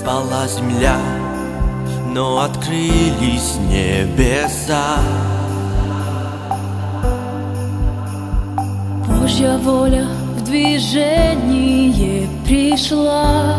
Спала земля, но открылись небеса. Божья воля в движение пришла.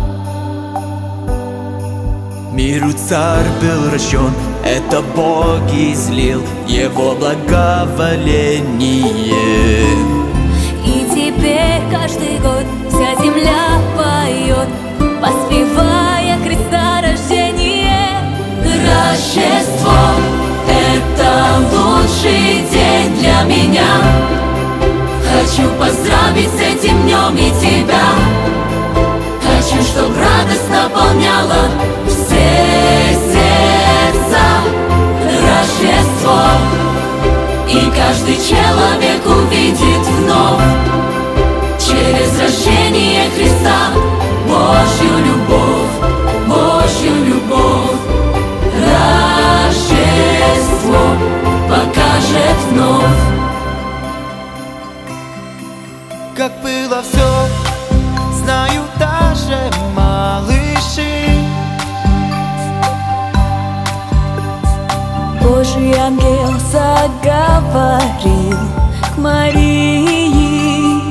Миру царь был рожден, это Бог излил его благоволение. И теперь каждый год вся земля поет, воспевая Христа рождение. Рождество — это лучший день для меня. Хочу поздравить с этим днем и тебя. Хочу, чтоб радость наполняла все сердца. Рождество, и каждый человек увидит вновь через рождение Христа Божью любовь, Божью любовь. Рождество покажет вновь. Как было все, знают даже малыши. Божий ангел заговорил к Марии,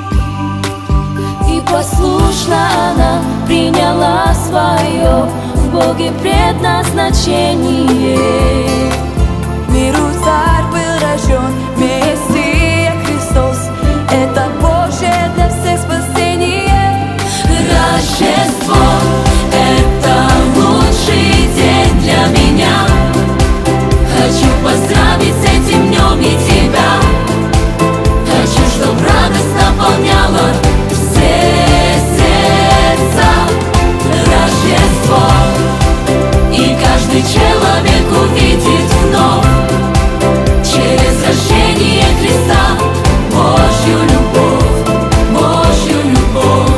и послушно она приняла свое в Боге предназначение. Миру царь был рожден, Мессия Христос, это Божье для всех спасение. Рождество — это лучший день для меня. Хочу поздравить с этим днем и тебя. Хочу, чтоб радость наполняла все сердца. Рождество, и каждый человек увидит вновь через рождение Христа Божью любовь, Божью любовь.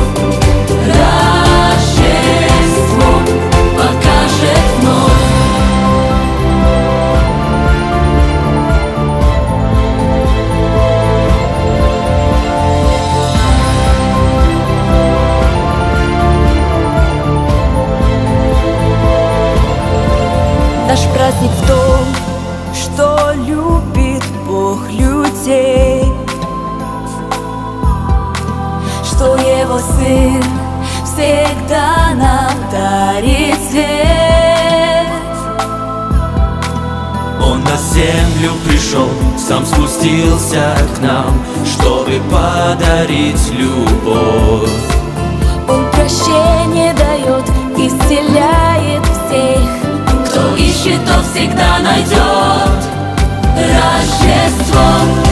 Рождество покажет вновь. Наш праздник в том, что любит Бог людей, что Его Сын всегда нам дарит свет. Он на землю пришел, сам спустился к нам, чтобы подарить любовь. Он прощение дает, исцеляет всех. Кто ищет, тот всегда найдет. Рождество